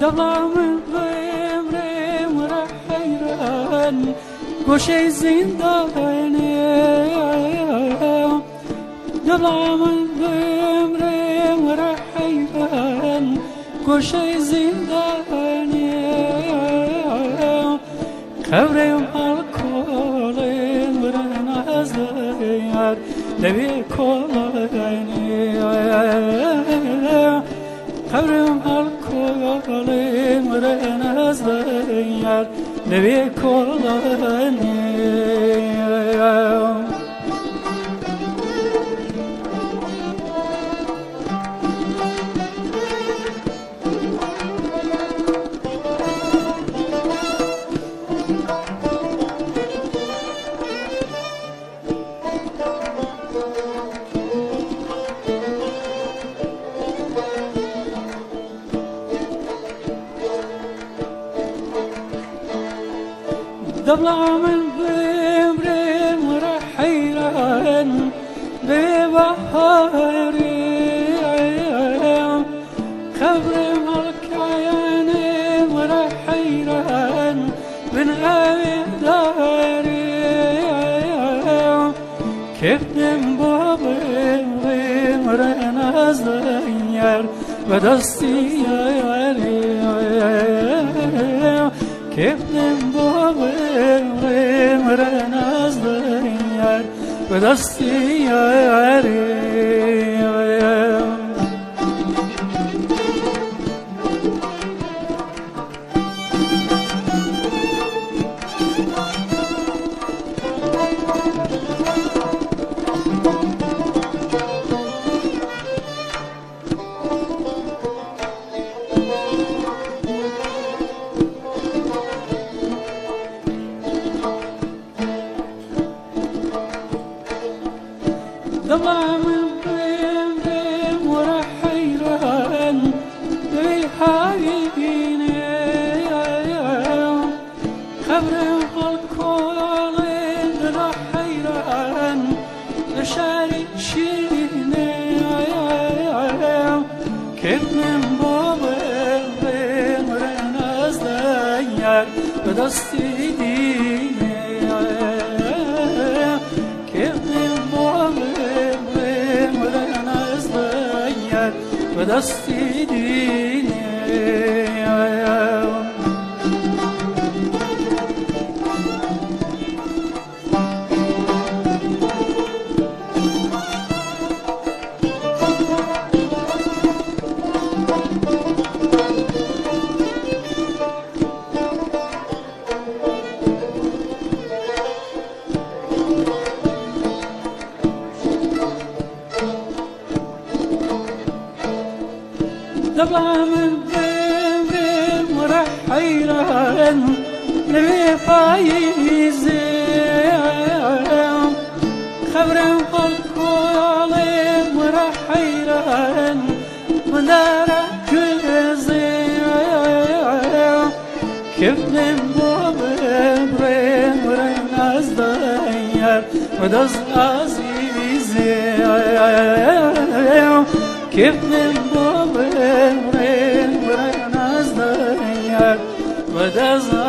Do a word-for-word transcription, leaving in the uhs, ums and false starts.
دلم بمرم را حیران گوشه زندانه دلم بمرم را حیران گوشه زندانه قبرم الکلم را نزدیار لبی کلانی قبرم الکلم را نزدیار لبی کلانی دلم بمرم را حیران ببهاری قبرم الکیانم را حیران بن داری کفتم بابم را نزدیار و دستی یاری کفتم بابم را نزدیار و دستی یاری دلم بمرم را حیران بحیینه قبرم الکلم را حیران لشاری شینه کفتم بابم را نزدیار و دستی دینه و دستی دینه دلم بمرم را حیران لبی پاییزه خبرم الکلم را حیران من داره گلزه کفتم بابم را نزدیار و دست عزیزه کفتم بابم را نزدیار و دست